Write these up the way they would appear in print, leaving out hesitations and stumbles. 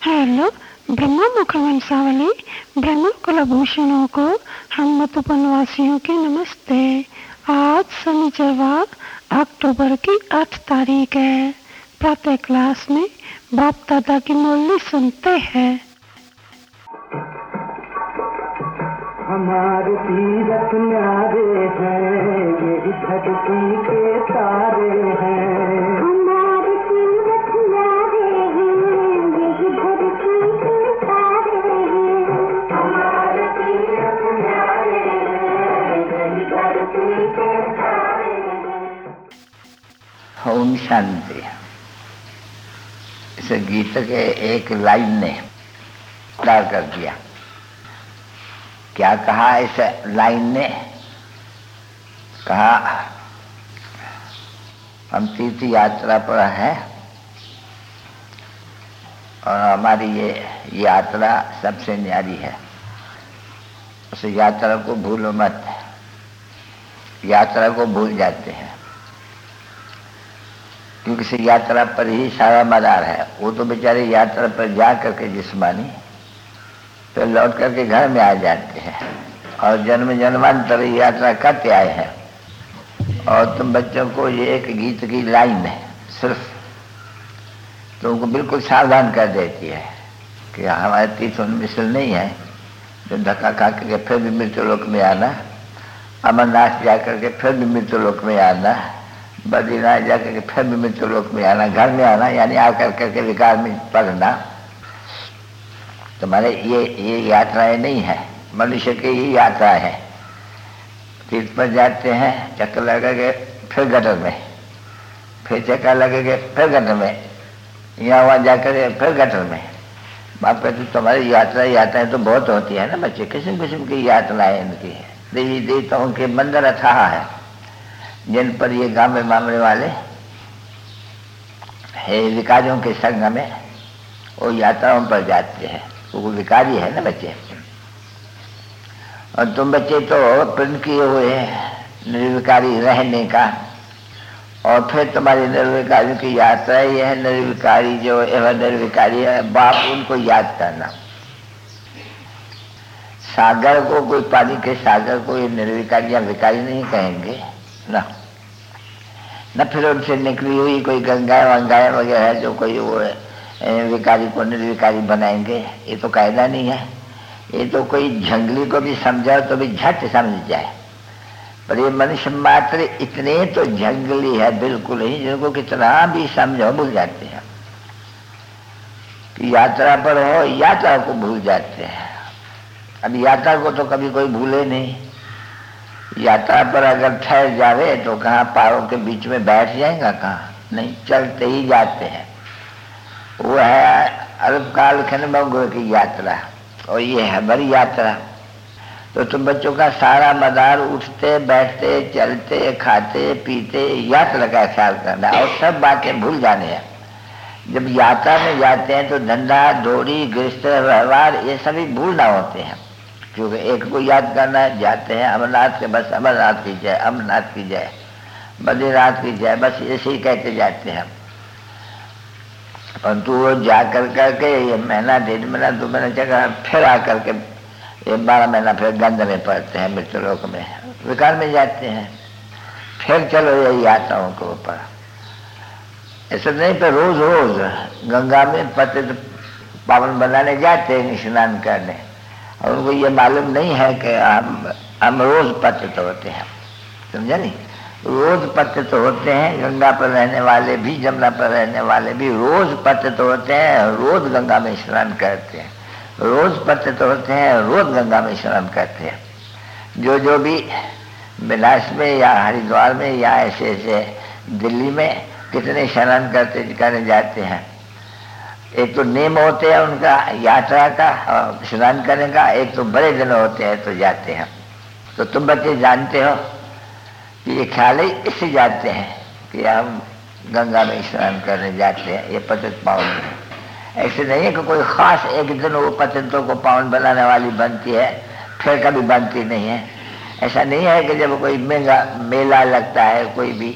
Hello ब्रह्म मुखवंशावली ब्रह्म कुलभूषणों को हम मधुबनवासियों की नमस्ते। आज शनिवार अक्टूबर की 8 तारीख है। प्रातः क्लास में बाप दादा की मुरली सुनते हैं। हमारे तीरथ न्यारे हैं, ये धरती के तारे हैं। हमारे तीरथ न्यारे हैं, ये धरती के तारे हैं। हमारे तीरथ न्यारे हैं, ये धरती के तारे हैं। ओम शांति। इस गीत के एक लाइन ने उतार कर दिया। क्या कहा इस लाइन ने? कहा हम तीर्थ यात्रा पर हैं और हमारी ये यात्रा सबसे न्यारी है। उस यात्रा को भूलो मत। यात्रा को भूल जाते हैं क्योंकि इस यात्रा पर ही सारा मदार है। वो तो बेचारे यात्रा पर जा करके जिस्मानी फिर लौट करके घर में आ जाते हैं और जन्म जन्मांतर यात्रा करते आए हैं। और तुम बच्चों को ये एक गीत की लाइन है सिर्फ तुमको बिल्कुल सावधान कर देती है कि हमारे तीर्थ मिसल नहीं है जो धक्का खा करके फिर भी मृत्यु लोक में आना, अमरनाथ जा करके फिर भी मृत्यु लोक में आना, बद्रीनाथ जा करके फिर भी मृत्यु लोक में आना, घर में आना यानी आकर करके विकार में पड़ना। तुम्हारे ये यात्राएं नहीं है, मनुष्य की ही यात्रा है। तीर्थ पर जाते हैं, चक्कर लगेंगे फिर गटर में, फिर चक्कर लगेंगे फिर गटर में, यहाँ वहाँ जाकर फिर गटर में। बाप कहते तुम्हारी यात्राएं तो बहुत होती है ना बच्चे, किस्म किस्म की यात्राएं इनकी। देवी देवताओं के मंदिर अथाह है जिन पर ये गामड़े मामले वाले है विकारियों के संग में वो यात्राओं पर जाते हैं। वो विकारी है ना बच्चे। और तुम बच्चे तो प्रण किए हुए हैं निर्विकारी रहने का, और फिर तुम्हारी निर्विकारी की यात्रा ही है निर्विकारी। जो एवं निर्विकारी है बाप उनको याद करना। सागर को कोई पानी के सागर को ये निर्विकारी या विकारी नहीं कहेंगे ना। न फिर उनसे निकली हुई कोई गंगाएं वंगाएं वगैरह जो कोई वो विकारी को निर्विकारी बनाएंगे, ये तो कायदा नहीं है। ये तो कोई जंगली को भी समझाओ तो भी झट समझ जाए, पर ये मनुष्य मात्र इतने तो जंगली है बिल्कुल ही, जिनको कितना भी समझाओ भूल जाते हैं। कि यात्रा पर हो यात्रा को भूल जाते हैं। अब यात्रा को तो कभी कोई भूले नहीं। यात्रा पर अगर ठहर जावे तो कहाँ पहाड़ों के बीच में बैठ जाएगा, कहाँ नहीं, चलते ही जाते हैं। वो है अल्पकाल खंड की यात्रा और ये है बड़ी यात्रा। तो तुम बच्चों का सारा मदार उठते बैठते चलते खाते पीते यात्रा का ख्याल करना और सब बातें भूल जाने हैं। जब यात्रा में जाते हैं तो धंधा धोड़ी गृहस्थ व्यवहार ये सभी भूलना होते हैं, क्योंकि एक को याद करना जाते हैं अमरनाथ के, बस अमरनाथ की जय, अमरनाथ की जय, बद्रीनाथ की जय, बस ऐसे ही कहते जाते हैं। परंतु वो जा करके ये महीना 1.5 महीना 2 महीना जगह फिर आकर के ये 12 महीना फिर गंध में पड़ते हैं, मृत्यु लोक में विकार में जाते हैं। फिर चलो ये यात्राओं के ऊपर ऐसा नहीं, पर रोज रोज गंगा में पतित पावन बनाने जाते हैं स्नान करने, और उनको ये मालूम नहीं है कि हम रोज पतित होते हैं। समझा नहीं? रोज पतित होते हैं। गंगा पर रहने वाले भी, जमुना पर रहने वाले भी रोज पतित होते हैं, रोज गंगा में स्नान करते हैं, रोज पतित होते हैं, रोज गंगा में स्नान करते हैं। जो भी बिलास में या हरिद्वार में या ऐसे ऐसे दिल्ली में कितने स्नान करने जाते हैं। एक तो नियम होते हैं उनका यात्रा का स्नान करने का, एक तो बड़े दिन होते हैं तो जाते हैं। तो तुम बच्चे जानते हो कि ये ख्याल ही इससे जाते हैं कि हम गंगा में स्नान करने जाते हैं, ये पतित पावन है। ऐसे नहीं है कि कोई खास एक दिन वो पतितों को पावन बनाने वाली बनती है फिर कभी बनती नहीं है। ऐसा नहीं है कि जब कोई मेला लगता है कोई भी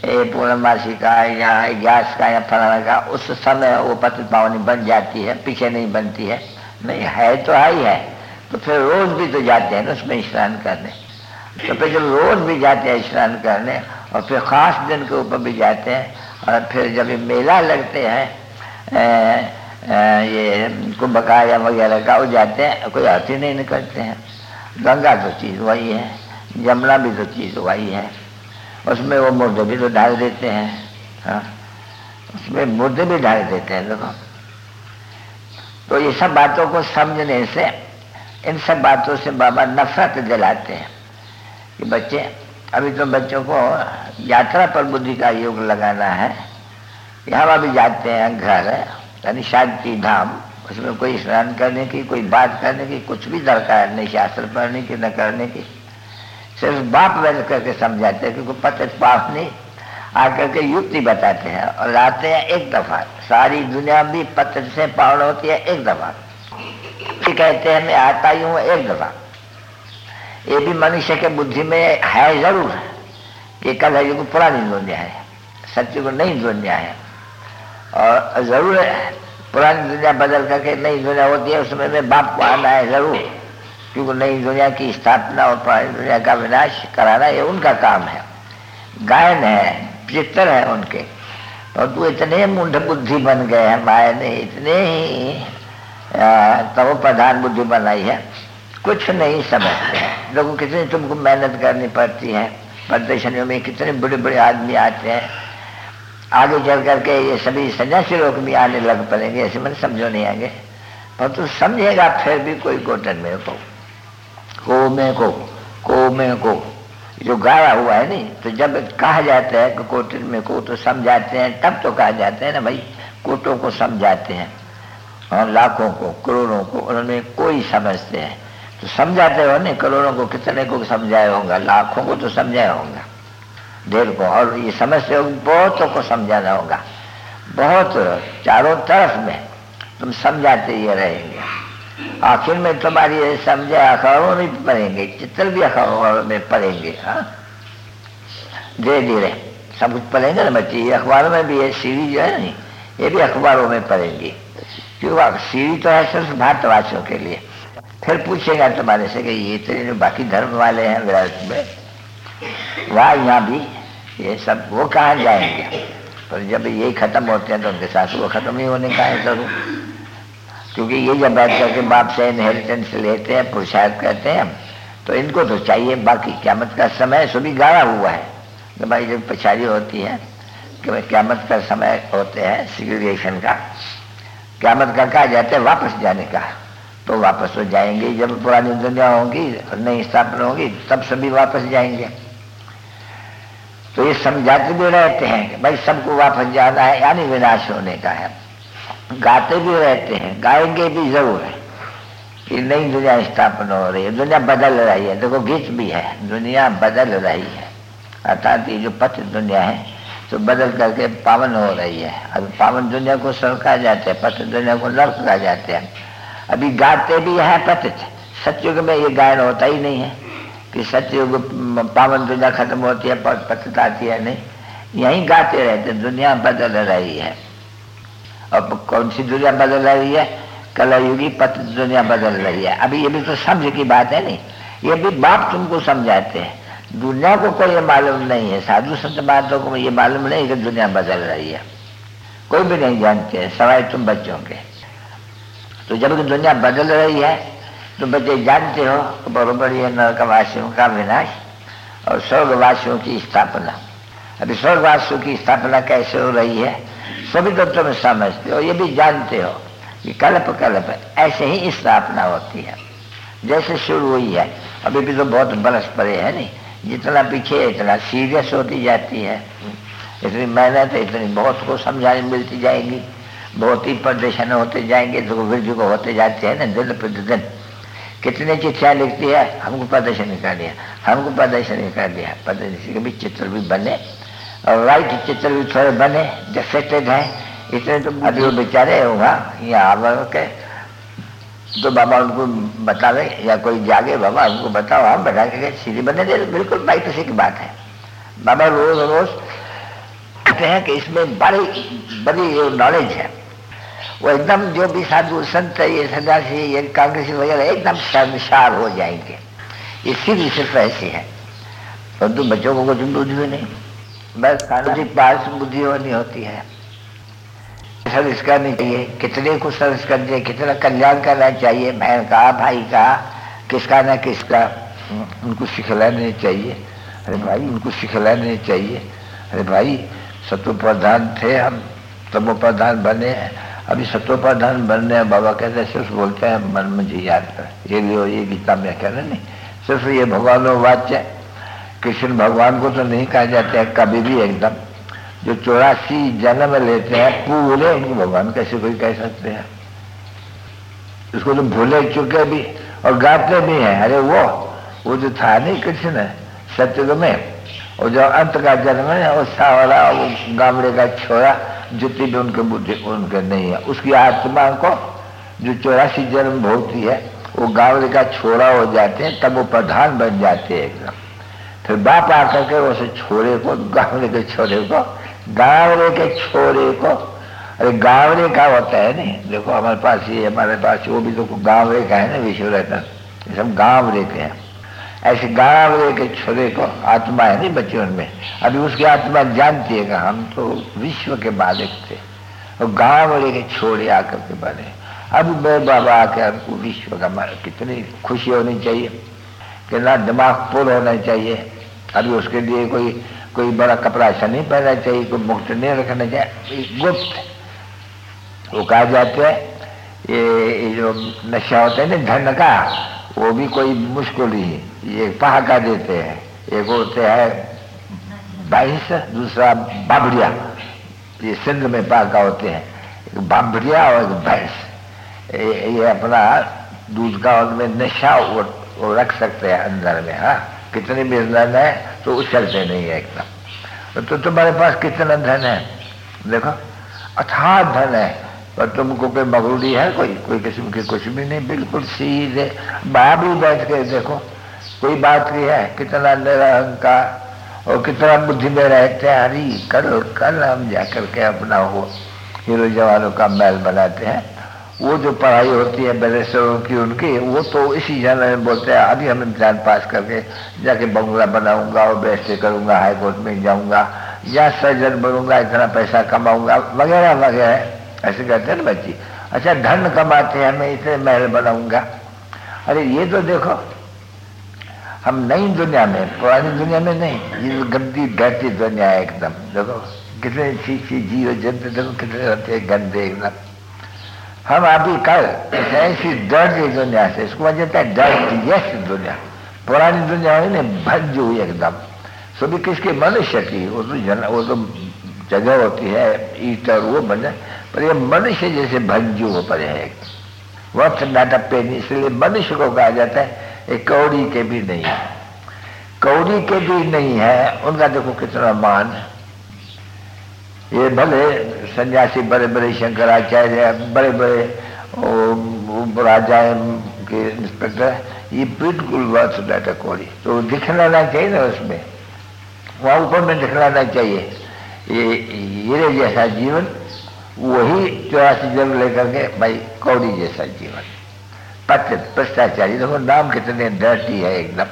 ये पूर्णमासी का या 11 का या फलाना का, उस समय वो पतित पावनी बन जाती है, पीछे नहीं बनती है। नहीं है तो ही है, तो फिर रोज भी तो जाते हैं ना उसमें स्नान करने। तो फिर जब रोज भी जाते हैं स्नान करने और फिर खास दिन के ऊपर भी जाते हैं, और फिर जब ये मेला लगते हैं ये कुंभ का या वगैरह का, वो जाते हैं, कोई हाथी नहीं निकलते हैं। गंगा तो चीज़ वही है, जमुना भी तो चीज़ वही है, उसमें वो मुर्दे भी तो डाल देते हैं। हाँ, उसमें मुर्दे भी डाल देते हैं देखो। तो ये सब बातों को समझने से, इन सब बातों से बाबा नफरत दिलाते हैं कि बच्चे, अभी तो बच्चों को यात्रा पर बुद्धि का योग लगाना है। यहाँ भी जाते हैं घर, यानी शांति धाम, उसमें कोई स्नान करने की, कोई बात करने की कुछ भी दरकार नहीं, शास्त्र पढ़ने की न करने की। सिर्फ बाप वैसे करके समझाते हैं, क्योंकि पतित पावनी आकर के युक्ति बताते हैं और लाते हैं एक दफा। सारी दुनिया भी पतित से पावन होती है एक दफा। कहते हैं मैं आता ही हूँ एक दफा। ये भी मनुष्य के बुद्धि में है जरूर कि कल युग को पुरानी दुनिया है, सत्य को नई दुनिया है, और जरूर पुरानी दुनिया बदल करके नई दुनिया होती है, उसमें मैं बाप को आना है जरूर, क्योंकि नई दुनिया की स्थापना और पुरानी दुनिया का विनाश कराना ये उनका काम है। गायन है, चित्तर है उनके। और तू इतने मूढ़ बुद्धि बन गए हैं, माया ने इतने ही तमो प्रधान बुद्धि बनाई है, कुछ नहीं समझते हैं। लोगों कितनी तुमको मेहनत करनी पड़ती है, प्रदर्शनियों में कितने बड़े बड़े आदमी आते हैं, आगे चल करके ये सभी सन्यासी लोग भी आने लग पड़ेंगे, ऐसे मैंने समझो नहीं आगे। पर तू समझेगा फिर भी कोई कोटन में को में को जो गाया हुआ है नहीं, तो जब कहा जाता है कि कोटन में को, तो समझाते हैं, तब तो कहा जाता है ना भाई, कोटों को समझाते हैं और लाखों को करोड़ों को उन्होंने कोई समझते हैं, तो समझाते हो नहीं, करोड़ों को कितने को समझाया होगा, लाखों को तो समझाया होगा, ढेर को। और ये समझते हो बहुतों को समझाना होगा, बहुत चारों तरफ में तुम समझाते ही रहेंगे। आखिर में तुम्हारी ये समझे अखबारों में पढ़ेंगे, चित्र भी अखबारों में पढ़ेंगे। हाँ, धीरे धीरे सब कुछ पढ़ेंगे ना बच्चे। ये अखबारों में भी ये सीरीज जो है नहीं, ये भी अखबारों में पढ़ेंगे, क्योंकि सीरीज तो है सिर्फ भारतवासियों के लिए। फिर पूछेगा तुम्हारे से कि ये इतने जो बाकी धर्म वाले हैं विराट में, वहाँ यहाँ भी ये सब, वो कहाँ जाएंगे? पर जब यही खत्म होते हैं तो उनके साथ वो खत्म ही होने का है जरूर, क्योंकि ये जब बैठ करके बाप से इनहेरिटेंस लेते हैं, पुरुषार्थ करते हैं, तो इनको तो चाहिए। बाकी क़यामत का समय सभी गाड़ा हुआ है कि भाई जब पछाड़ी होती है कि क़यामत का समय होते हैं सिग्रेगेशन का, क़यामत का कहा जाता है वापस जाने का, तो वापस तो जाएंगे। जब पुरानी दुनिया होगी और नई स्थापना होगी तब सभी वापस जाएंगे। तो ये समझाते भी रहते हैं कि भाई सबको वापस जाना है, यानी विनाश होने का है। गाते भी रहते हैं, गाएंगे भी जरूर है कि नई दुनिया स्थापना हो रही है, दुनिया बदल रही है। देखो गीत भी है, दुनिया बदल रही है, अर्थात ये जो पतित दुनिया है तो बदल करके पावन हो रही है। अब पावन दुनिया को स्वर्ग कहा जाते हैं, पतित दुनिया को नर्क कहा जाते हैं। अभी गाते भी है पतित, सतयुग में ये गायन होता ही नहीं है कि सतयुग पावन दुनिया खत्म होती है पतित आती है, नहीं, यहीं गाते रहते दुनिया बदल रही है। और कौन सी दुनिया बदल रही है? कलयुगी पतित दुनिया बदल रही है। अभी ये भी तो समझ की बात है नहीं, ये भी बाप तुमको समझाते हैं। दुनिया को कोई ये मालूम नहीं है, साधु संत बातों को ये मालूम नहीं कि दुनिया बदल रही है, कोई भी नहीं जानते हैं सवाए तुम बच्चों के। तो जब दुनिया बदल रही है तो बच्चे जानते हो तो बरोबर ये नरकवासियों का विनाश और स्वर्गवासियों की स्थापना। अभी स्वर्गवासियों की स्थापना कैसे हो रही है सभी तो तुम समझते हो, ये भी जानते हो कि कल्प कल्प ऐसे ही स्थापना होती है जैसे शुरू हुई है। अभी भी तो बहुत बरस पड़े हैं नहीं, जितना पीछे इतना सीरियस होती जाती है, इतनी मेहनत इतनी बहुत को समझाने मिलती जाएगी, बहुत ही प्रदर्शन होते जाएंगे, तो वृद्धि को होते जाते हैं ना दिन प्रतिदिन। कितने चिट्ठियाँ लिखती है, हमको प्रदर्शन कर दिया, हमको प्रदर्शन कर दिया। प्रदर्शन के भी चित्र भी बने और राइट चित्र भी थोड़े बने डिफेक्टेड हैं, इतने तो अभी वो बेचारे होगा यहाँ आवर के, तो बाबा उनको बतावे या कोई जागे, बाबा उनको बताओ, हम बता के सीधी बने दे। बिल्कुल बाई किसी की बात है। बाबा रोज रोज कहते हैं कि इसमें बड़ी नॉलेज है। वो एकदम जो भी साधु संत ये सन्यासी ये कांग्रेसी वगैरह एकदम शर्मसार हो जाएंगे। ये सीधी सिर्फ ऐसी है, परंतु बच्चों को कुछ बुद्धि भी नहीं, बस खाना के पास बुद्धि होनी होती है। सर्विस करनी चाहिए, कितने को सर्विस करनी चाहिए, कितना कल्याण करना चाहिए, बहन का भाई का किसका न किसका, उनको सिखलाने चाहिए। अरे भाई उनको सिखलाने चाहिए। अरे भाई सत्व प्रधान थे, हम तमो प्रधान बने हैं, अभी सत्व प्रधान बनने हैं। बाबा कहते हैं सिर्फ बोलते हैं मन मुझे याद कर, ये लियो ये गीता में कह रहे नहीं, सिर्फ ये भगवानों वाच्य। कृष्ण भगवान को तो नहीं कहा जाता है कभी भी एकदम, जो 84 जन्म लेते हैं पूरे, उनको भगवान कैसे कोई कह सकते हैं। इसको तो भूले चुके भी और गाते भी हैं। अरे वो जो था नहीं कृष्ण सत्युग में, और जो अंत का जन्म है वो सावला वो गामड़े का छोरा, जितनी भी उनके बुद्धि उनके नहीं है, उसकी आत्मा को जो 84 जन्म भोगती है वो गामड़े का छोरा हो जाते हैं, तब वो प्रधान बन जाते हैं एकदम। फिर बाप आकर के उस छोरे को, गामड़े के छोरे को, गावड़े के छोरे को, अरे गावड़े का होता है नहीं, देखो हमारे पास ये हमारे पास वो भी तो गावड़े का है ना, विश्व रतन, ये सब गावड़े के हैं। ऐसे गावड़े के छोरे को आत्मा है नहीं बच्चों में, अभी उसकी आत्मा जानती है कि हम तो विश्व के मालिक थे, और गावड़े के छोरे आकर के बने। अब मेरे बाबा आके हमको विश्व का मालिक, कितनी खुशी होनी चाहिए, कितना दिमाग पुर होना चाहिए। अभी उसके लिए कोई बड़ा कपड़ा ऐसा नहीं पहनना चाहिए, कोई मुक्त नहीं रखना चाहिए, गुप्त। वो कहा जाता है ये जो नशा होता है ना धन का, वो भी कोई मुश्किल ही, ये पहाका देते हैं, एक होते है भैंस, दूसरा बाबरिया, ये सिंध में पहाका होते हैं, एक बाबरिया और एक भैंस। ये अपना दूध का उनमें नशा वो रख सकते हैं अंदर में। हाँ कितनी भी धन है तो उछलते नहीं है एकदम। तो तुम्हारे पास कितना धन है, देखो अथाह धन है, पर तुमको कोई मगरूरी है, कोई किस्म की कुछ भी नहीं, बिल्कुल सीधे। बाहर भी बैठ के देखो कोई बात की है, कितना निरहंकार और कितना बुद्धि में रहते हैं। अरे कल हम जाकर के अपना वो हीरो जवानों का महल बनाते हैं, वो जो पढ़ाई होती है बैरिस्टरों की उनकी, वो तो इसी जन्म में बोलते हैं अभी हम इम्तिहान पास करके जाके बंगला बनाऊंगा और बैरिस्टर करूंगा, हाई कोर्ट में जाऊंगा या सर्जन बनूंगा, इतना पैसा कमाऊंगा वगैरह वगैरह, ऐसे कहते हैं ना बच्ची। अच्छा धन कमाते हैं, मैं इतने महल बनाऊंगा। अरे ये तो देखो हम नई दुनिया में, पुरानी दुनिया में नहीं, ये गंदी डरती दुनिया है एकदम। देखो कितने चीज जीव जंतु देखो कितने रहते हैं गंदे एकदम। हम अभी कल ऐसी डरती दुनिया से, इसको वजह है डरती दुनिया, पुरानी दुनिया हुई ना भज्जू हुई एकदम। सो भी किसके मनुष्य की, वो तो जगह होती है ईट और वो बने, पर ये मनुष्य जैसे भज्जू हो पड़े है, वक्त नाटक पे नहीं, इसलिए मनुष्य को कहा जाता है एक कौड़ी के भी नहीं है, कौड़ी के भी नहीं है। उनका देखो कितना मान है। ये भले सन्यासी बड़े बड़े शंकराचार्य, बड़े बड़े राजा के इंस्पेक्टर, ये बिल्कुल वर्थ डाटा कौड़ी तो दिखलाना चाहिए ना, उसमें वहाँ ऊपर में दिखलाना चाहिए। ये जैसा जीवन वही 84 जन्म लेकर के भाई कौड़ी जैसा जीवन, भ्रष्टाचारी। देखो नाम कितने डर्टी है एकदम।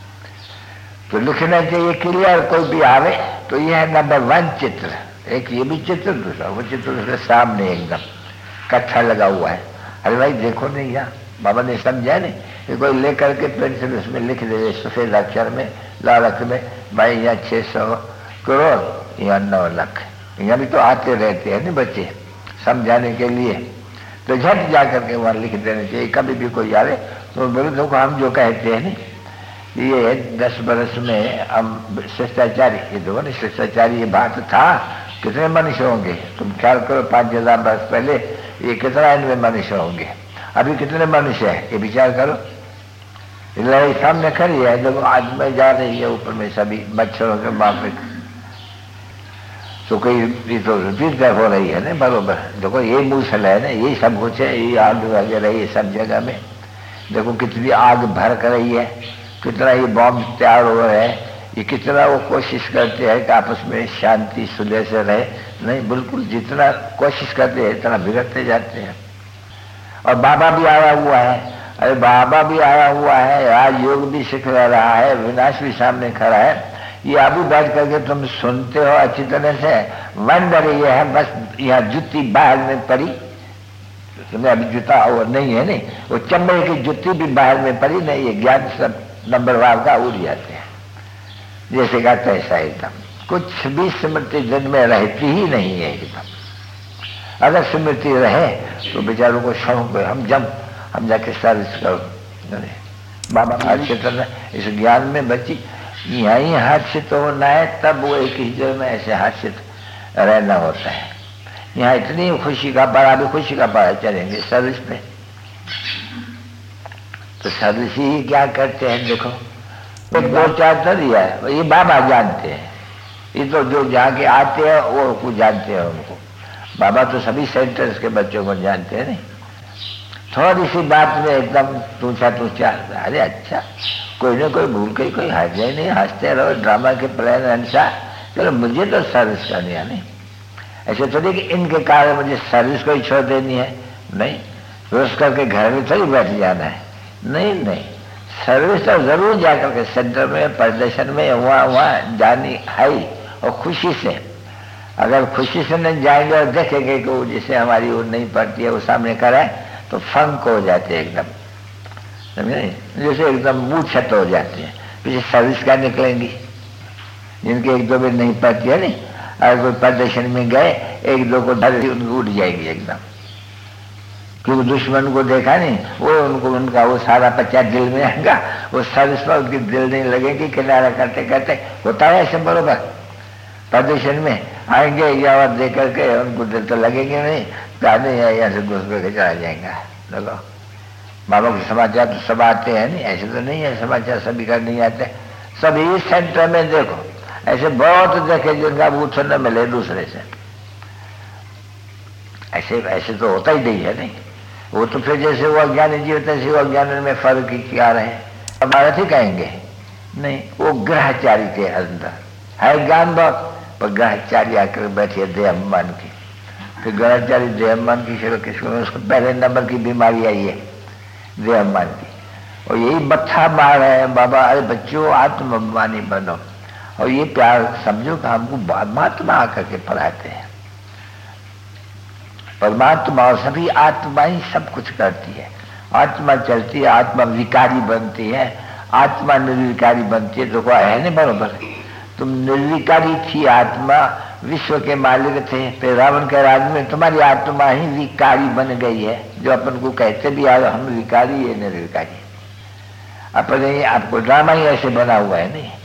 तो लिखना चाहिए क्लियर, कोई भी आवे तो ये है नंबर 1 चित्र, एक ये भी चित्र, दूसरा वो चित्र उसके सामने एकदम कट्ठा लगा हुआ है। अरे भाई देखो नहीं यहाँ बाबा ने समझा नहीं कि कोई लेकर के पेंसिल उसमें लिख दे सफेद अक्षर में लाल अक्षर में, भाई यहाँ 600 करोड़ यहाँ 9 लाख। यहाँ भी तो आते रहते हैं ना बच्चे समझाने के लिए, तो झट जा करके वहाँ लिख देना चाहिए। कभी भी कोई आवे तो बोले देखो हम जो कहते हैं ना, ये 10 बरस में हम शिष्टाचारी, ये देखो ना शिष्टाचारी ये बात था, कितने मनुष्य होंगे तुम ख्याल करो। 5000 वर्ष पहले ये कितना इनमें मनुष्य होंगे, अभी कितने मनुष्य है ये विचार करो। लड़ाई सामने खड़ी है, देखो आज में जा रही है ऊपर में सभी मच्छरों के माफिक, तो कोई तो रिपीट हो रही है ना बरोबर। देखो ये मूसल है ना, ये सब कुछ है, ये आग वगैरह ये सब जगह में देखो कितनी आग भड़क रही है, कितना ये बॉम्ब तैयार हो रहे हैं, ये कितना वो कोशिश करते हैं कि आपस में शांति सुलह से रहे, नहीं, बिल्कुल जितना कोशिश करते हैं इतना बिगड़ते जाते हैं। और बाबा भी आया हुआ है, अरे बाबा भी आया हुआ है, आज योग भी सिखला रहा है, विनाश भी सामने खड़ा है। ये अभी बैठ करके तुम सुनते हो अच्छी तरह से, वंडर ये है बस यहाँ जुत्ती बाहर में पड़ी, तुम्हें अभी जूता और नहीं है, नहीं, वो चमड़े की जुत्ती भी बाहर में पड़ी नहीं, ये ज्ञान सब नंबरवार का उड़ जाते हैं। जैसे का तैसा एकदम कुछ भी स्मृति जन में रहती ही नहीं है एकदम। अगर स्मृति रहे तो बेचारों को शौक है, हम जाके सर्विस करो। बाबा हाथ से इस ज्ञान में बची, यहीं हाथ से तो होना है, तब वो एक ही जगह में ऐसे हाथ से रहना होता है। यहाँ इतनी खुशी का पारा भी खुशी का पारा चलेंगे सर्विस पे, तो सर्विस ही क्या करते हैं देखो, एक दो चार तरीका है, ये बाबा जानते हैं, ये तो जो जाके आते हैं वो कुछ जानते हैं उनको। बाबा तो सभी सेंटर्स के बच्चों को जानते हैं, नहीं थोड़ी सी बात में एकदम तूछा, अरे अच्छा कोई ना कोई भूल के कोई हंस जाए, नहीं हंसते रहो, ड्रामा के प्लान अनुसार चलो मुझे तो सर्विस करनी है। नहीं ऐसे थोड़ी कि इनके कारण मुझे सर्विस को ही छोड़ देनी है, नहीं रोज करके घर में थोड़ी बैठ जाना है, नहीं सर्विस तो जरूर जाकर के सेंटर में प्रदर्शन में वहाँ जानी है, और खुशी से। अगर खुशी से नहीं जाएंगे और देखेंगे कि वो जिसे हमारी वो नहीं पड़ती है वो सामने कराए तो फंक हो जाते हैं एकदम, समझे, जैसे एकदम मूर्छित हो जाते हैं। पीछे सर्विस क्या निकलेंगी जिनके एक दो दिन नहीं पड़ती है, नहीं अगर कोई प्रदर्शन में गए एक दो को डर उनको उठ जाएगी एकदम, क्योंकि दुश्मन को देखा नहीं, वो उनको उनका वो सारा बच्चा दिल में आएगा, वो सर्विस पर उनकी दिल नहीं लगेगी। किनारा करते करते होता है ऐसे बरोबर, प्रदर्शन में आएंगे या और देख करके उनको दिल तो लगेंगे नहीं, गाने यहाँ से घुस करके चला जाएगा। देखो बाबा के समाचार तो सब आते हैं, नहीं ऐसे तो नहीं है समाचार सभी का नहीं आते, सभी सेंटर में देखो ऐसे बहुत देखे जिनका बूथ न मिले दूसरे से, ऐसे तो होता ही नहीं है, नहीं वो तो फिर जैसे वो अज्ञानी जीव तैसे वो अज्ञान में फर्क ही क्या रहे, अब भारत ही कहेंगे नहीं, वो ग्रहचारी के अंदर है ज्ञान बहुत, पर ग्रहचारी आकर बैठे देहमान की, फिर ग्रहचारी देहमान की शेर किसको, उसको पहले नंबर की बीमारी आई है देहमान की, और यही बत्था मार है बाबा, अरे बच्चों आत्माभिमानी बनो, और ये प्यार समझो कि हमको परमात्मा आकर के पढ़ाते हैं। परमात्मा और सभी आत्मा ही सब कुछ करती है, आत्मा चलती है, आत्मा विकारी बनती है, आत्मा निर्विकारी बनती है, तो क्या है नहीं बरोबर, तुम निर्विकारी थी आत्मा, विश्व के मालिक थे, फिर रावण के राज में तुम्हारी आत्मा ही विकारी बन गई है, जो अपन को कहते भी आ हम विकारी है निर्विकारी, अपने आपको ड्रामा ही ऐसे बना हुआ है। नहीं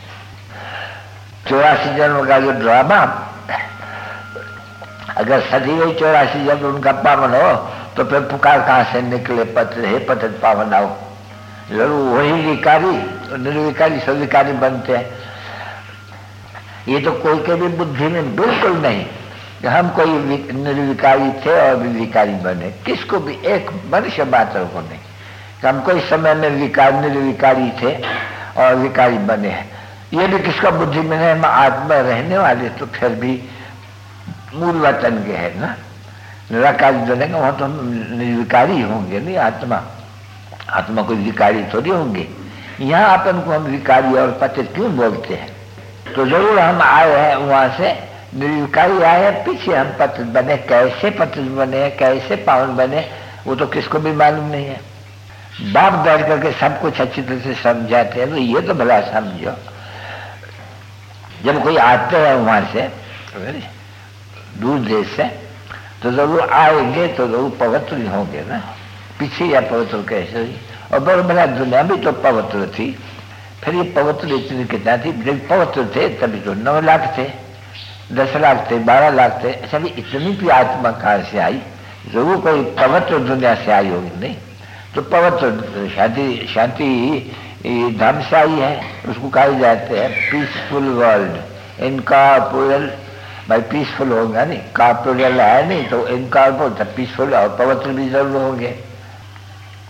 84 जन्म का जो ड्रामा, अगर सदी हुई 84 जन्म उनका पावन हो तो फिर पुकार कहाँ से निकले, पत्र हे पत्र पावन आओ, जरूर वही विकारी निर्विकारी स्विकारी बनते हैं। ये तो कोई के भी बुद्धि में बिल्कुल नहीं कि हम कोई निर्विकारी थे और भी विकारी बने, किसको भी एक मनुष्य मात्र को नहीं कि हम कोई समय में निर्विकारी थे और विकारी बने हैं, ये भी किसका बुद्धि में नहीं। हम आत्मा रहने वाले तो फिर भी मूल वतन के है ना, निराकारी बनेंगे वहां तो हम निर्विकारी होंगे, नहीं आत्मा कोई विकारी थोड़ी होंगे। यहाँ अपन को हम विकारी और पतित क्यों बोलते हैं, तो जरूर हम आए हैं वहां से निर्विकारी आए हैं, पीछे हम पतित बने, कैसे पतित बने, कैसे पावन बने, वो तो किसको भी मालूम नहीं है। बाप बैठ करके सब कुछ अच्छी तरह से समझाते हैं, तो ये तो भला समझो, जब कोई आते हैं वहां से दूर देश से तो जरूर आएंगे तो जरूर पवित्र ही होंगे ना, पीछे या पवित्र कैसे ही, और बड़ा बड़ा दुनिया भी तो पवित्र थी, फिर ये पवित्र इतनी कितना थी, जब पवित्र थे तभी तो 9 लाख थे, 10 लाख थे, 12 लाख थे, ऐसा भी इतनी भी आत्मा कहाँ से आई, जरूर कोई पवित्र दुनिया से आई होगी, नहीं तो पवित्र शांति धर्म से आई है, उसको कहा जाते हैं पीसफुल वर्ल्ड, इनकॉर्पोरियल भाई पीसफुल होगा नहीं, कॉर्पोरियल है नहीं तो इनकॉर्पोरियल पीसफुल और पवित्र भी जरूर होंगे।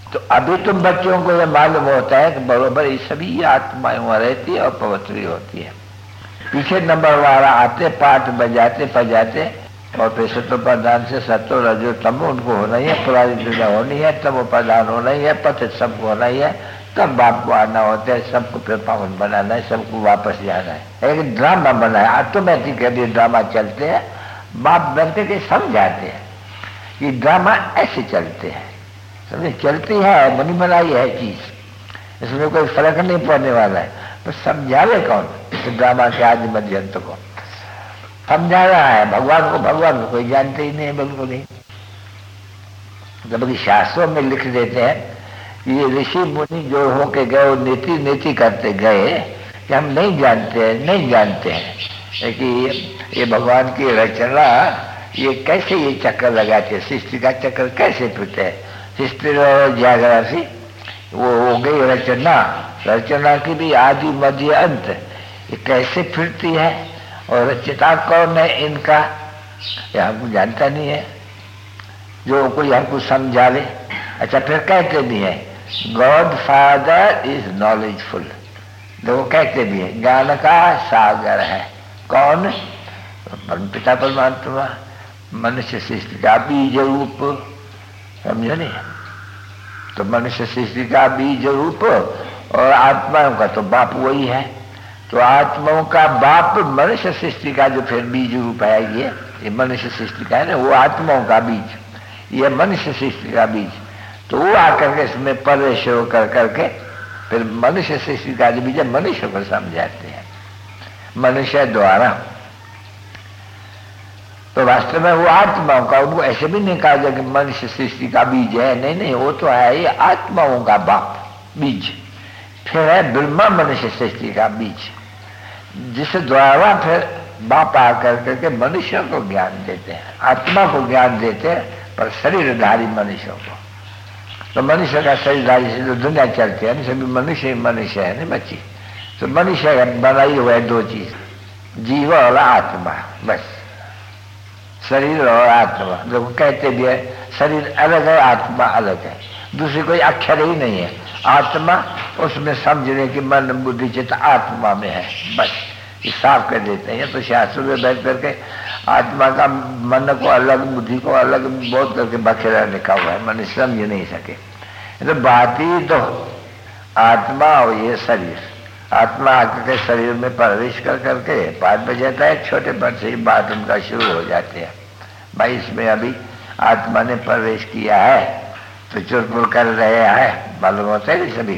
तो अभी तुम बच्चों को यह मालूम होता है कि बरोबर ये सभी आत्माएं वहां रहती है और पवित्र होती है। पीछे नंबर वाला आते, पाठ बजाते पजाते, और फिर सत्व प्रधान से सत्व रजो तम उनको होना ही है, पुरानी दुनिया होनी है, तब प्रधान होना ही है, पतित सबको होना ही है, तब बाप को आना होता है, सबको फिर पावन बनाना है, सबको वापस जाना है। एक ड्रामा बना है, ऑटोमेटिकली ड्रामा चलते हैं। बाप बनते के समझाते हैं कि ड्रामा ऐसे चलते हैं, समझे, चलती है, बनी बनाई है चीज, इसमें कोई फर्क नहीं पड़ने वाला है। तो समझावे कौन इस ड्रामा के आदि मध्यंत को? समझा रहा है भगवान को कोई जानते ही नहीं, बिल्कुल नहीं। जबकि शास्त्रों में लिख देते हैं कि ये ऋषि मुनि जो होके गए, नीति नीति करते गए कि हम नहीं जानते हैं कि ये भगवान की रचना, ये कैसे ये चक्कर लगाते, सृष्टि का चक्कर कैसे फिरते है, सृष्टि और जागरासी वो हो गई रचना की भी आदि मध्य अंत, ये कैसे फिरती है, और रचयिता कौन है इनका, ये हमको जानता नहीं है, जो कोई हमको समझा ले। अच्छा, फिर कहते भी है गॉड फादर इज नॉलेजफुल, देखो कहते भी है ज्ञान का सागर है कौन? पिता परमात्मा, मनुष्य सृष्टि का बीज रूप, समझो नहीं? तो मनुष्य सृष्टि का बीज रूप और आत्माओं का तो बाप वही है। तो आत्माओं का बाप मनुष्य सृष्टि का जो फिर बीज रूप है, ये मनुष्य सृष्टि का है ना, वो आत्माओं का बीज, ये मनुष्य सृष्टि का बीज। तो वो आकर के इसमें प्रवेश कर करके फिर मनुष्य सृष्टि का जो बीज है मनुष्य को समझाते हैं, मनुष्य द्वारा। तो वास्तव में वो आत्माओं का, वो ऐसे भी नहीं कहा जाए कि मनुष्य सृष्टि का बीज है, नहीं, वो तो है ये आत्माओं का बाप बीज। फिर है ब्रह्मा मनुष्य सृष्टि का बीज, जिस द्वारा फिर बाप आकर करके मनुष्य को ज्ञान देते हैं, आत्मा को ज्ञान देते हैं, पर शरीरधारी मनुष्यों को। तो मनुष्य का शरीरधारी से जो दुनिया चलती है, सभी मनुष्य है ना बच्ची। तो मनुष्य बनाई हुआ है दो चीज, जीव और आत्मा, बस शरीर और आत्मा। जो कहते भी है शरीर अलग है, आत्मा अलग है, दूसरी कोई अक्षर ही नहीं है। आत्मा उसमें समझने की मन बुद्धि चित्त आत्मा में है, बस ये साफ कर देते हैं। तो शास्त्र में बैठ करके आत्मा का मन को अलग, बुद्धि को अलग बहुत करके बखेरा लिखा हुआ है, मन समझ नहीं सके। तो बात ही तो आत्मा और ये शरीर, आत्मा आकर के शरीर में प्रवेश कर करके पाठ बजाता है, छोटे पद से ही बात उनका शुरू हो जाते हैं। भाई इसमें अभी आत्मा ने प्रवेश किया है तो चुरपुर कर रहे हैं, मालूम होता है सभी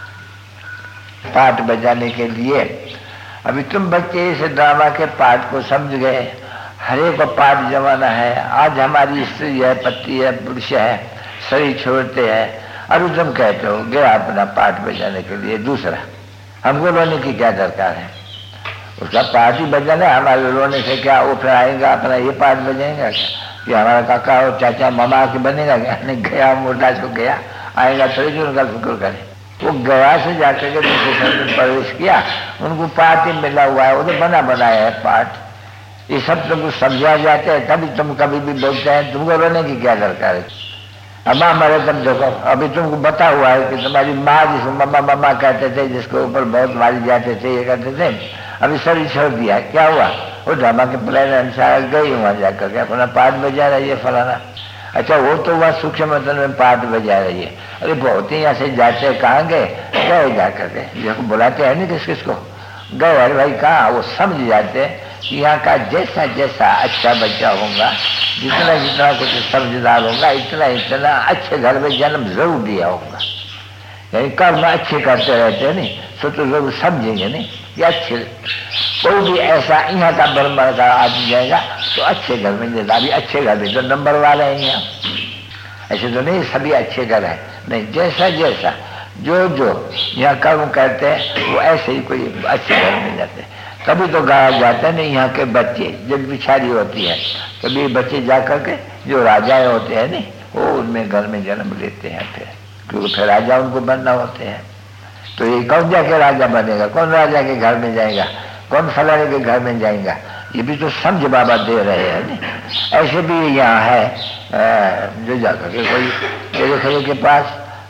पाठ बजाने के लिए। अभी तुम बच्चे इस ड्रामा के पाठ को समझ गए, हरे को पाठ जमाना है। आज हमारी स्त्री है, पति है, पुरुष है, शरीर छोड़ते हैं, अभी तुम कहते हो गया अपना पाठ बजाने के लिए दूसरा, हमको रोने की क्या दरकार है? उसका पाठ ही बजाना, हमारे रोने से क्या? वो फिर आएगा अपना ये पाठ बजाएगा क्या? कि हमारा काका और चाचा मामा के बनेगा क्या? नहीं, गया मुर्दा से गया, आएगा थोड़ी जो उनका फिक्र करे। वो गया से जाकर के दूसरे शब्द में प्रवेश किया, उनको पाठ ही मिला हुआ है, वो तो बना बनाया है पाठ। ये सब तुमको समझा जाते हैं, तभी तुम कभी भी बोलते हैं, तुमको रोने की क्या दरकार है? अब हमारे तुम देखो, अभी तुमको बता हुआ है कि तुम्हारी माँ जिसको मम्मा मम्मा कहते थे, जिसके ऊपर बहुत मारी जाते थे, ये कहते थे, अभी शरीर छोड़ दिया, क्या हुआ? वो ड्रामा के प्लान अनुसार गई वहां जाकर के अपना पाठ बजा रही है फलाना। अच्छा, वो तो वह सूक्ष्म मतलब में पाठ बजा रही है। अरे बहुत ही यहाँ से जाते कहाँ गए? गए जाकर के, जिसको बुलाते हैं नहीं किस किसको गए, अरे भाई कहाँ? वो समझ जाते हैं कि यहाँ का जैसा जैसा अच्छा बच्चा होगा, जितना जितना कुछ समझदार होगा, इतना इतना अच्छे घर में जन्म जरूर दिया होगा। यानी कर्म अच्छे करते रहते हैं नहीं, तो जरूर समझेंगे नहीं कि अच्छे। कोई भी ऐसा यहाँ का ब्रह्म का आदमी जाएगा तो अच्छे घर में देगा। अभी अच्छे घर में तो नंबर वाले हैं यहाँ, ऐसे तो नहीं सभी अच्छे घर है, नहीं, जैसा जैसा जो जो यहाँ कर्म करते हैं वो ऐसे ही कोई अच्छे घर में जाते हैं। कभी तो गाया जाता है नहीं, यहाँ के बच्चे जब बिछारी होती है, कभी बच्चे जा करके जो राजाएं होते हैं नहीं, वो उनमें घर में जन्म लेते हैं फिर, क्योंकि फिर राजा उनको बनना होते हैं। तो ये कौन जाके राजा बनेगा? कौन राजा के घर में जाएगा? कौन फलाने के घर में जाएगा? ये भी तो समझ बाबा दे रहे हैं नहीं। ऐसे भी यहाँ है जो जाकर के कोई तेरे खड़े के पास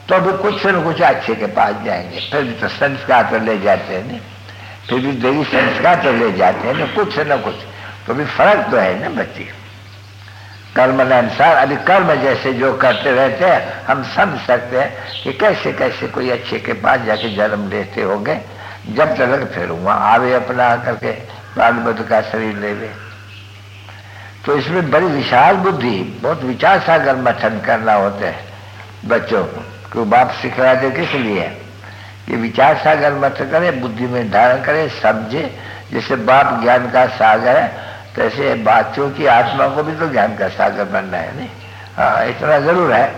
तो भी कुछ न कुछ अच्छे के पास जाएंगे। फिर भी तो संस्कार तो ले जाते हैं ना, फिर भी देवी संस्कार तो ले जाते हैं ना, कुछ न कुछ तो भी फर्क तो है ना बच्चे। कर्म अनुसार अभी कर्म जैसे जो करते रहते हैं, हम समझ सकते हैं कि कैसे कैसे कोई अच्छे के पास जाके जन्म लेते होंगे, जब तक फिर वहां आवे अपना करके बाल बुद्ध का शरीर लेवे। तो इसमें बड़ी विशाल बुद्धि, बहुत विचार सागर मथन करना होता है बच्चों को। क्यों बाप सिखलाते किस लिए? ये विचार सागर मत करे, बुद्धि में धारण करे, समझे। जैसे बाप ज्ञान का सागर है, तैसे बच्चों की आत्मा को भी तो ज्ञान का सागर बनना है नहीं। हाँ, इतना जरूर है।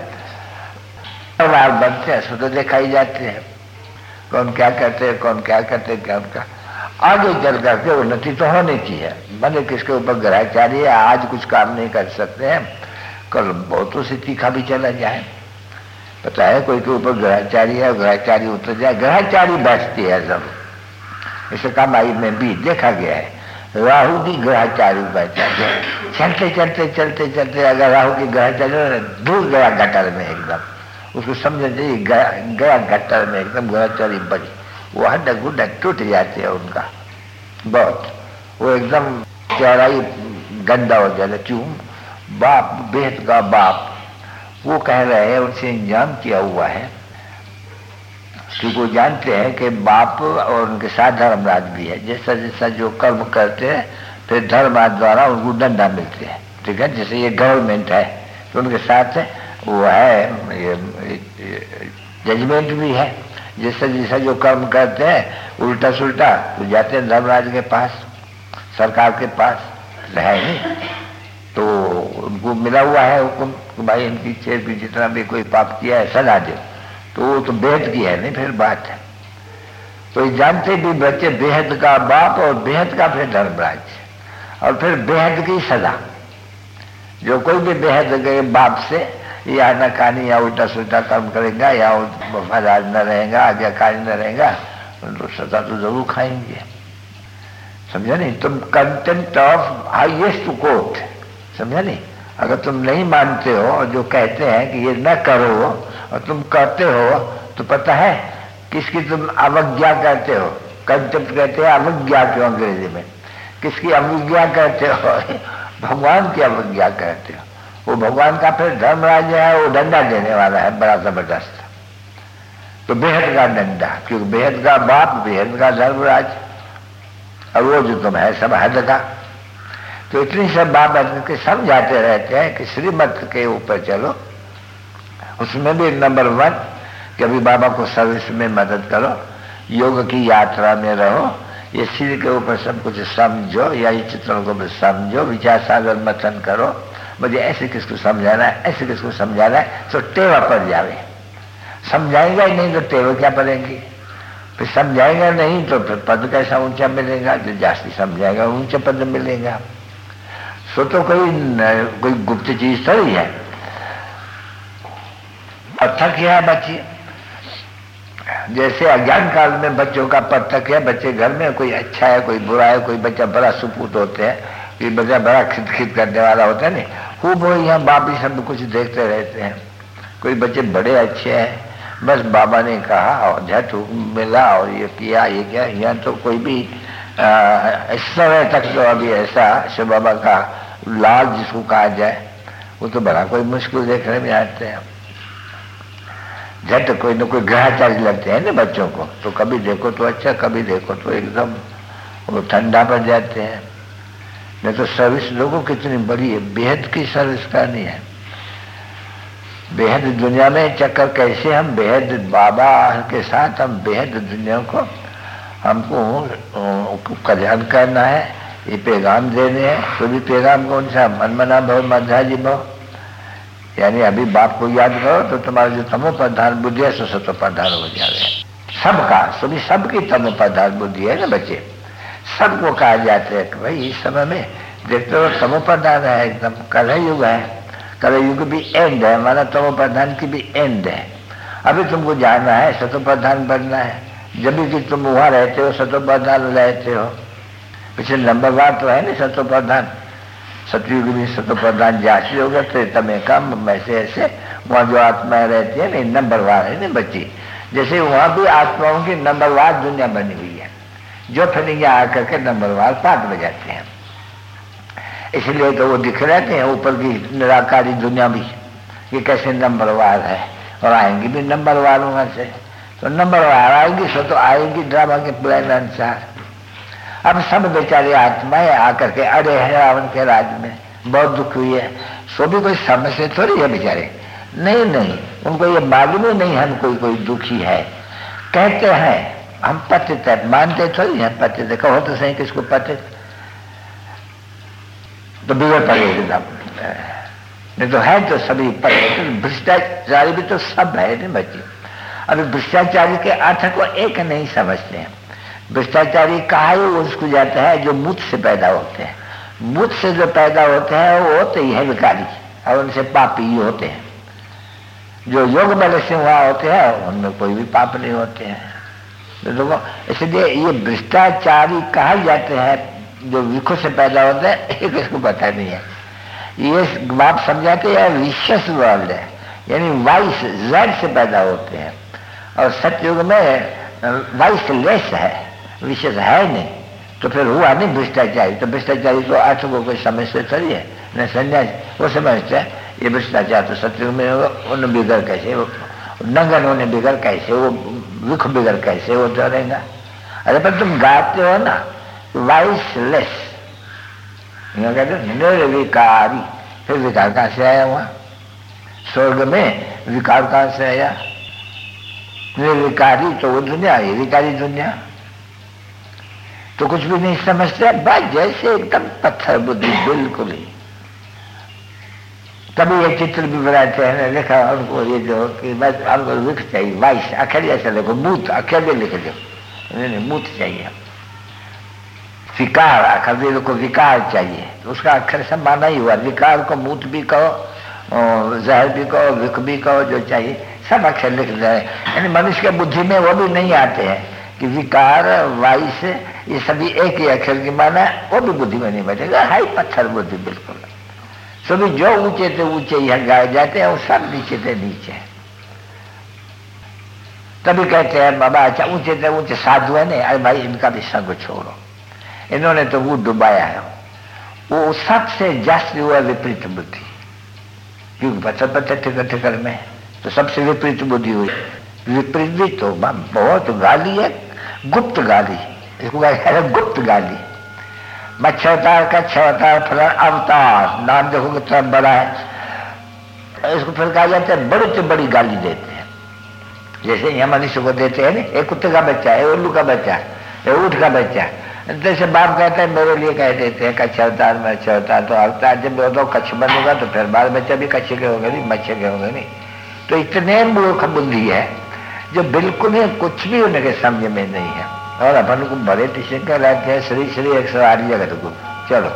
बार बनते हैं, सो तो दिखाई जाते हैं कौन क्या करते हैं, कौन क्या करते हैं, क्या उनका आगे चल करके उन्नति तो होनी चाहिए। मैंने किसके ऊपर ग्रहचारी है, आज कुछ काम नहीं कर सकते हैं, कल बहुतों से तीखा भी चला जाए। पता है कोई के ऊपर ग्रहचारी है, ग्रहचारी उतर जाए, ग्रहचारी बैठती है सब। इसे कमाई में भी देखा गया है, राहु की ग्रहचारी बैठा है। चलते चलते चलते चलते अगर राहु की ग्रहचारी दूर गया गटर में एकदम, उसको समझना चाहिए गया गटर में एकदम ग्रहचारी बड़ी, वो हड्डा गुड्डा टूट जाते हैं उनका बहुत, वो एकदम चेहरा गंदा हो जाता। क्यों? बाप बेहद का बाप वो कह रहे हैं, उनसे इंतजाम किया हुआ है क्योंकि वो जानते हैं कि बाप और उनके साथ धर्मराज भी है। जैसा जैसा जो कर्म करते हैं फिर धर्मराज द्वारा उनको दंडा मिलते हैं। ठीक है, जैसे ये गवर्नमेंट है तो उनके साथ वो है जजमेंट भी है। जैसा जैसा जो कर्म करते हैं उल्टा सुल्टा तो जाते हैं धर्मराज के पास, सरकार के पास है नहीं, तो उनको मिला हुआ है हुक्म कि भाई इनकी चेर भी जितना भी कोई पाप किया है सजा दे। तो वो तो बेहद की है नहीं, फिर बात है। तो ये जानते भी बच्चे बेहद का बाप और बेहद का फिर धर्मराज और फिर बेहद की सजा। जो कोई भी बेहद के बाप से या नकानी या उल्टा सुल्टा कर्म करेगा या वफादार न रहेगा, आज्ञाकारी न रहेगा, तो सजा तो जरूर खाएंगे। समझा नहीं? तुम कंटेम्प्ट ऑफ हाईएस्ट कोर्ट, समझा नहीं? अगर तुम नहीं मानते हो और जो कहते हैं कि ये न करो और तुम करते हो तो पता है किसकी तुम अवज्ञा करते हो। कंटेम्प्ट कहते हैं अवज्ञा क्यों अंग्रेजी में, किसकी अवज्ञा करते हो? भगवान की अवज्ञा करते हो। वो भगवान का फिर धर्मराज है, वो डंडा देने वाला है बड़ा जबरदस्त। तो बेहद का डंडा, क्योंकि बेहद का बाप बेहद का धर्मराज और वो जो तुम है सब हद का। तो इतनी सब बात के समझाते रहते हैं कि श्रीमत के ऊपर चलो। उसमें भी नंबर 1 कि अभी बाबा को सर्विस में मदद करो, योग की यात्रा में रहो, ये श्री के ऊपर सब कुछ समझो, या ये चित्रों को भी समझो, विचार सागर मथन करो। मुझे ऐसे किसको समझाना है, ऐसे किसको समझाना है, तो टेवा पड़ जावे। समझाएगा ही नहीं तो टेवा क्या पड़ेंगी? फिर समझाएगा नहीं तो फिर पद कैसा ऊंचा मिलेगा? जो जास्ती समझाएगा ऊंचा पद मिलेगा। सो तो कोई गुप्त चीज थोड़ी है। पत्थर क्या है बच्चे? जैसे अज्ञान काल में बच्चों का पत्थर है, बच्चे घर में कोई अच्छा है कोई बुरा है, कोई बच्चा बड़ा सुपूत होते हैं, कोई बच्चा बड़ा खिद करने वाला होता है नहीं, खूब वो यहाँ बाप ही सब कुछ देखते रहते हैं। कोई बच्चे बड़े अच्छे हैं, बस बाबा ने कहा और झट मिला और ये किया ये क्या। यहाँ तो कोई भी इस समय तक तो अभी ऐसा शिव बाबा का लाल जिसको कहा जाए वो तो बड़ा कोई मुश्किल देखने में आते हैं। झट कोई न कोई ग्रहचारी लगते हैं ना बच्चों को, तो कभी देखो तो अच्छा, कभी देखो तो एकदम वो ठंडा पड़ जाते हैं। नहीं तो सर्विस लोगों कितनी बड़ी है, बेहद की सर्विस करनी है। बेहद दुनिया में चक्कर कैसे हम बेहद बाबा के साथ हम बेहद दुनिया को हमको कल्याण करना है, ये पैगाम देने हैं। तो भी पैगाम कौन सा? मन मना भव मध्याजी भव, यानी अभी बाप को याद करो तो तुम्हारा जो तमो प्रधान बुद्धि है सो सतो प्रधान हो जाए। सबका सभी सबकी तमो प्रधान बुद्धि है ना बच्चे, सबको कहा जाता है कि भाई इस समय में देखते हो तमो प्रधान है, एकदम कलयुग है। कलयुग भी एंड है, माना तमो प्रधान की भी एंड है। अभी तुमको जाना है, सतो प्रधान बनना है। जब भी तुम वहां रहते हो सतो प्रधान रहते हो। पीछे नंबर बार तो है ना सतो प्रधान, सतयुग में सतो प्रधान जाती होगा तो तमें काम ऐसे ऐसे वहाँ जो आत्माएं रहती है ना, नंबरवार है ना बच्ची, जैसे वहाँ भी आत्माओं की नंबरवार दुनिया बनी हुई है, जो फिर यहाँ आकर के नंबरवार पाठ बजाते हैं। इसलिए तो वो दिख रहते हैं ऊपर की निराकारी दुनिया भी, ये कैसे नंबरवार है, और आएंगी भी नंबरवार वहाँ से। तो नंबरवार आएंगी सो तो आएंगी ड्रामा के प्लान अनुसार। अब सब बेचारे आत्माएं आकर के अड़े हैं रावण के राज में, बहुत दुख हुई है। सो भी कोई समस्या थोड़ी है बेचारे, नहीं, उनको ये मालूम ही नहीं हम कोई दुखी है। कहते हैं हम पतित है, मानते थोड़ी हैं पतित है। कहो तो सही किसको पतित, तो बिगड़ पड़ेगा, नहीं तो है तो सभी पतित। भ्रष्टाचारी भी तो सब है नहीं बच्चे। अभी भ्रष्टाचारी के अर्थ को एक नहीं समझते हैं। भ्रष्टाचारी कहा ही उसको जाता है जो मुझ से पैदा होते हैं। मुझ से जो पैदा होते हैं वो होते ही है विकारी, और उनसे पापी ही होते हैं। जो योग बल से वहां होते हैं उनमें कोई भी पाप नहीं होते हैं। तो इसलिए ये भ्रष्टाचारी कहा जाते हैं जो विखो से पैदा होते हैं, एक इसको पता नहीं है। ये बात समझाते हैं विशेष वर्ल्ड है, यानी वाइस जेड से पैदा होते हैं, और सतयुग में वाइस लेस है, विशेष है नहीं। तो फिर हुआ नहीं भ्रष्टाचारी। तो भ्रष्टाचारी को अर्थ को कोई समझते थोड़ी है, न संन्यास वो समझते हैं ये भ्रष्टाचार तो सतयुग में उन्हें बिगड़ कैसे, वो नंगन होने बिगड़ कैसे, वो विख बिगड़ कैसे वो तो रहेगा। अरे पर तुम गाते हो ना वाइस लेस, कहते निर्विकारी, फिर विकार कहां से आया? वहां स्वर्ग में विकार कहां से आया? निर्विकारी तो वो दुनिया, ये विकारी दुनिया। तो कुछ भी नहीं समझते, बस जैसे एकदम पत्थर बुद्धि बिल्कुल ही। तभी ये चित्र भी बनाते हैं, लिखा उनको ये जो कि बस हमको लिख चाहिए वाइस अक्षर ऐसा लिखो, मूत अक्षर भी लिख दो, नहीं मूत चाहिए। विकार अक्षर को विकार चाहिए, तो उसका अक्षर सब माना ही हुआ। विकार को मूत भी कहो, जहर भी कहो, विक भी कहो, जो चाहिए सब अक्षर लिख दे। यानी मनुष्य के बुद्धि में वो भी नहीं आते हैं कि विकार वाइस ये सभी एक ही अक्षर की माना, वो भी बुद्धि में नहीं बैठेगा। हाई पत्थर बुद्धि बिल्कुल। सभी जो ऊंचे थे ऊंचे यहाँ गाए जाते हैं, वो सब नीचे थे नीचे। तभी कहते हैं बाबा अच्छा ऊंचे थे ऊंचे साधु है नहीं, अरे भाई इनका भी संग छोड़ो, इन्होंने तो वो डुबाया है। वो सबसे जास्ती हुआ विपरीत बुद्धि, क्योंकि पत्थर पत्थर ठिकर ठिकर में तो सबसे विपरीत बुद्धि हुई। विपरीत भी तो बहुत गाली है, गुप्त गाली, इसको कहते हैं गुप्त गाली। मच्छरतार का छवतार फलन अवतार, नाम देखो कितना बड़ा है। इसको फिर कहा जाता है बड़ी से बड़ी गाली देते हैं, जैसे यहाँ मनुष्य को देते हैं ना, एक कुत्ते का बच्चा है, उल्लू का बच्चा है, ऊँट का बच्चा है, जैसे बाप कहता है मेरे लिए कह देते हैं कच्छ अवतार में अच्छा अवतार। तो अवतार जब वो तो कच्छ बनूंगा तो फिर बाल बच्चा भी कच्छ के होगा नहीं, मच्छर के होगा नहीं। तो इतने मूर्ख बुद्धि है जो बिल्कुल ही कुछ भी उनके समझ में नहीं है। और अपन को बड़े टिशन कर रहते हैं श्री श्री 108 जगत को। चलो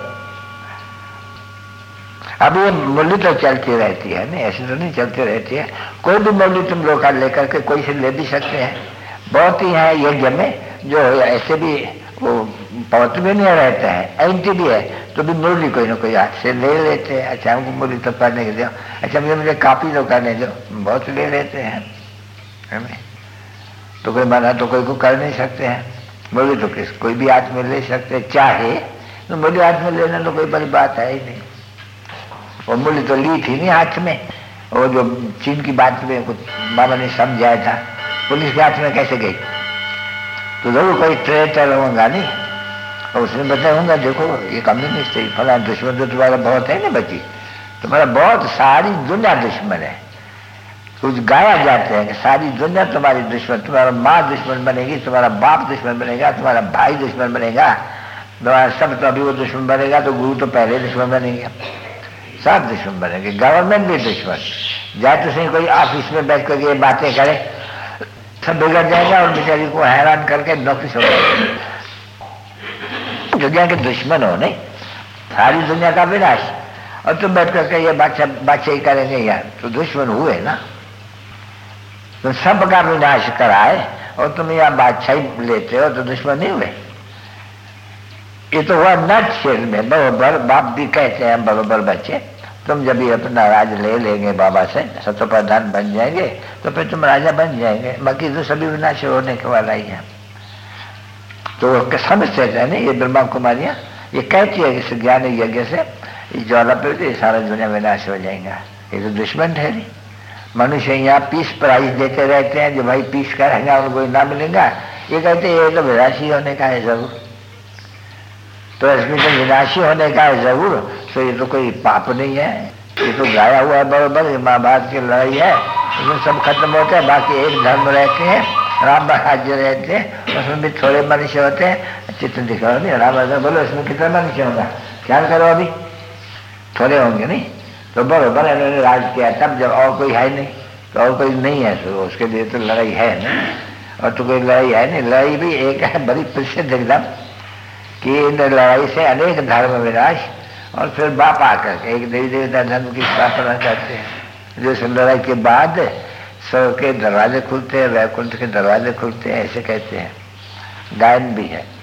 अब ये मूल्य तो चलती रहती है नहीं, ऐसी तो नहीं चलती रहती है। कोई भी मूल्य तुम लोग लेकर के कोई से ले भी सकते हैं। बहुत ही है यज्ञ में जो ऐसे भी वो पवित्र भी नहीं रहता है, एंटी भी है, तो भी मुरली कोई ना कोई हाथ से ले लेते हैं। अच्छा हमको मुरली तो पढ़ने के दो, अच्छा मुझे कापी तो करने दो, बहुत ले लेते हैं हमें। तो कोई मना तो कोई को कर नहीं सकते हैं। मुरली तो किस कोई भी हाथ में ले सकते हैं, चाहे तो मुरली हाथ में लेना तो कोई बड़ी बात है ही नहीं। वो मुरली तो ली थी नहीं हाथ में, वो जो चीन की बात में कुछ बाबा ने समझाया था, पुलिस के हाथ में कैसे गई? तो जरूर कोई ट्रेटर होगा नहीं, और उसने बताया होगा देखो ये कम्युनिस्ट है, फला दुश्मन तो तुम्हारा बहुत है ना बच्ची, तुम्हारा बहुत सारी दुनिया दुश्मन है। कुछ गाया जाते हैं कि सारी दुनिया तुम्हारी दुश्मन, तुम्हारा माँ दुश्मन बनेगी, तुम्हारा बाप दुश्मन बनेगा, तुम्हारा भाई दुश्मन बनेगा, तुम्हारा सब तो अभी वो दुश्मन बनेगा, तो गुरु तो पहले दुश्मन बनेंगे, सब दुश्मन बनेंगे, गवर्नमेंट भी दुश्मन। जाए तो सही कोई ऑफिस में बैठ करके ये बातें करे, सब बिगड़ जाएगा और बेचारी को हैरान करके नौकरी छोड़ देंगे। दुनिया के दुश्मन हो नहीं, सारी दुनिया का विनाश, और तुम बैठ करके ये बादशाही करेंगे यार, तो दुश्मन हुए ना। तुम सबका विनाश कराए और तुम यहाँ बादशाही लेते हो तो दुश्मन नहीं हुए। ये तो हुआ नट शेल में बरोबर, बाप भी कहते हैं बरोबर बच्चे, तुम जब ये अपना राज ले लेंगे बाबा से, सत्व प्रधान बन जाएंगे, तो फिर तुम राजा बन जाएंगे, बाकी तो सभी विनाश होने के वाला ही है। तो समझते थे नहीं ये ब्रह्मा कुमारियाँ, ये कहती है कि ज्ञान यज्ञ से ज्वाला पे सारा दुनिया विनाश हो जाएगा। ये तो दुश्मन ठहरी। मनुष्य यहाँ पीस प्राइज देते रहते हैं, जो भाई पीस करेंगे उनको इनाम मिलेगा, ये कहते हैं ये तो विनाशी होने का है जरूर, तो इसमें तो विनाशी होने का है जरूर, तो ये तो कोई पाप नहीं है, ये तो गाया हुआ है बरोबर, ये महाभारत की लड़ाई है, उसमें सब खत्म होते हैं, बाकी एक धर्म रहते हैं, राम राज्य रहते हैं, उसमें भी थोड़े मनुष्य होते हैं। चित्र दिखाओ नहीं, राम राज्य बोलो इसमें कितने मनुष्य होगा, ख्याल करो, अभी थोड़े होंगे नहीं, तो बरोबर इन्होंने राज किया, तब जब और कोई है नहीं, तो और कोई नहीं है, तो उसके लिए तो लड़ाई है नहीं, और तो कोई लड़ाई है नहीं। लड़ाई भी एक है बड़ी प्रसिद्ध एकदम, कि इन लड़ाई से अनेक धर्म विनाश, और फिर बाप आकर के एक देवी देवता धर्म की स्थापना करते हैं। जो लड़ाई के बाद स्वर्ग के दरवाजे खुलते हैं, वैकुंठ के दरवाजे खुलते हैं, ऐसे कहते हैं, गायन भी है।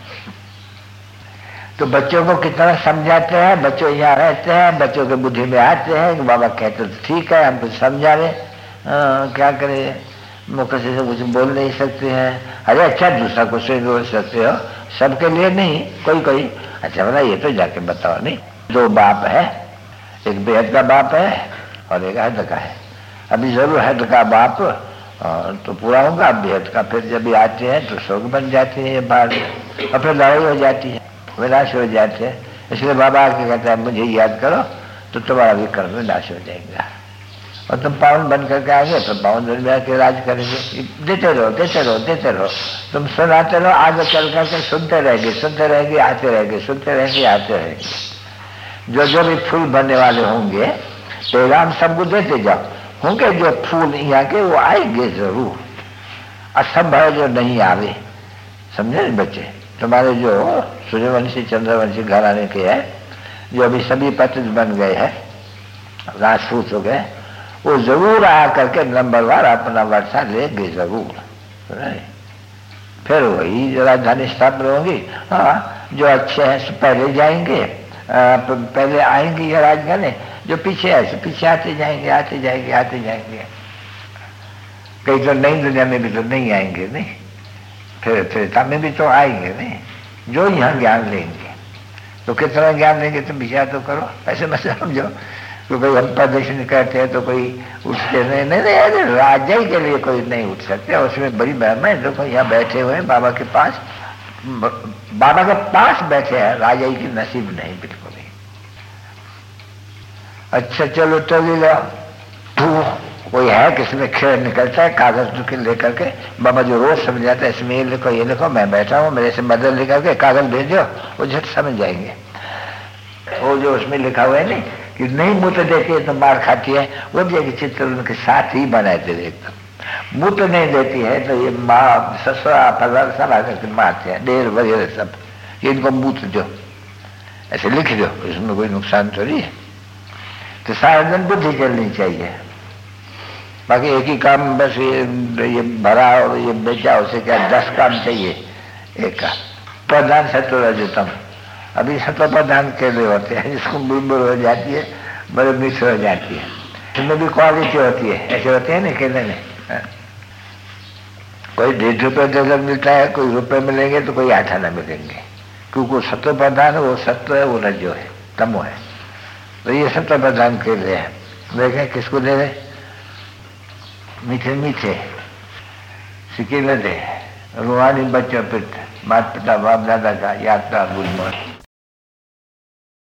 तो बच्चों को कितना समझाते हैं, बच्चों यहाँ रहते हैं, बच्चों के बुद्धि में आते हैं कि बाबा कहते तो ठीक है, हम कुछ समझा रहे, क्या करें, मुख से कुछ बोल नहीं सकते हैं। अरे अच्छा, दूसरा कुछ बोल सकते हो, सबके लिए नहीं, कोई कोई। अच्छा बोला ये तो जाके बताओ नहीं। दो बाप है, एक बेहद का बाप है और एक हद का है। अभी जरूर हद का बाप तो पूरा होगा, बेहद का फिर जब भी आते हैं तो शोक बन जाते हैं ये बात, और फिर लड़ाई हो जाती है, विनाश हो जाते हैं। इसलिए बाबा आके कहता है मुझे याद करो तो तुम्हारा भी कर्म विनाश हो जाएगा, और तुम पावन बन करके आगे तो पावन दुनिया के राज करेंगे। देते रहो देते रहो देते रहो, तुम सुनाते रहो, आगे चल करके सुनते रहेंगे, आते रहेंगे, सुनते रहेंगे, आते रहेंगे। जो जो भी फूल बनने वाले होंगे पैगाम सबको देते जाओ, होंगे जो फूल यहाँ के वो आएंगे जरूर, असंभव जो नहीं आवे। समझे बच्चे, तुम्हारे जो सूर्यवंशी चंद्रवंशी घराने के हैं, जो अभी सभी पतित बन गए हैं, राजपूत हो गए, वो जरूर आ करके नंबरवार अपना वर्षा लेंगे जरूर। फिर वही जो राजधानी स्थापना होगी, हाँ जो अच्छे हैं पहले जाएंगे, पहले आएंगे ये राजधानी, जो पीछे है पीछे आते जाएंगे, आते जाएंगे, आते जाएंगे। कहीं तो नई दुनिया में भी तो नहीं आएंगे नहीं, फिर में भी तो आएंगे नहीं, जो यहाँ ज्ञान लेंगे। तो कितना ज्ञान लेंगे तुम विचार तो करो, ऐसे मत समझो तो कोई हम प्रदर्शन करते हैं तो कोई उठते नहीं, राजा ही के लिए कोई नहीं उठ सकते, उसमें बड़ी महिमा है। देखो यहाँ बैठे हुए हैं बाबा के पास, बाबा के पास बैठे हैं, राजा ही की नसीब नहीं बिल्कुल ही। अच्छा चलो चल लो, कोई है किसमें खेल निकलता है, कागज लेकर के, बाबा जो रोज समझाता है इसमें ये लिखो, मैं बैठा हूँ, मेरे से मदद लेकर के कागज भेजो, वो झट समझ जाएंगे। वो जो उसमें लिखा हुआ है नहीं कि नहीं मूत्र देती है तो मार खाती है, वो भी एक चित्र उनके साथ ही बनाए थे एकदम। मूत्र नहीं देती है तो ये माँ ससुरा फजल सब आकर के मारते हैं, डेर वगैरह सब, ये इनको मूत्र दो, ऐसे लिख दो, इसमें कोई नुकसान तो नहीं है। तो सारा दिन बुद्धि चलनी चाहिए, बाकी एक ही काम बस ये भरा और ये बेचा, उसे क्या 10 काम चाहिए एक का। प्रधान सत्वरजतम, अभी सत्व प्रधान केले होते हैं, जिसको बुलबुल हो जाती है, बड़े मिक्स हो जाती है, इसमें भी क्वालिटी होती है, ऐसे होते हैं ना केले में। कोई 1.5 रुपये दर्जन मिलता है, कोई रुपये मिलेंगे तो कोई 8 आना मिलेंगे, क्योंकि सत्व प्रधान है, वो सत्व है, वो रजो है, तमो है। तो ये सत्व प्रधान केले हैं, देखें किसको दे रहे, मीठे मीठे सिकेले दे, रूहानी बच्चों पिट, माता पिता बाप दादा का यात्रा गुलमोहर।